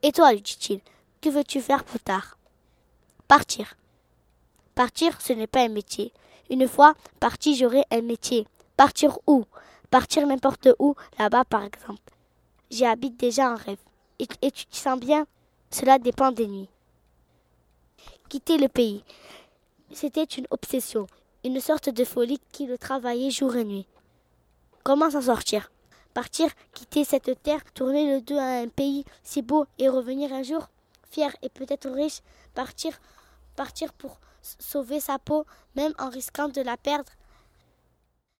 Et toi, lui dit-il, que veux-tu faire plus tard? Partir. Partir, ce n'est pas un métier. Une fois parti, j'aurai un métier. Partir où? Partir n'importe où, là-bas par exemple. J'y habite déjà en rêve. Et tu te sens bien? Cela dépend des nuits. Quitter le pays. C'était une obsession, une sorte de folie qui le travaillait jour et nuit. Comment s'en sortir? Partir, quitter cette terre, tourner le dos à un pays si beau et revenir un jour, fier et peut-être riche, partir pour sauver sa peau, même en risquant de la perdre.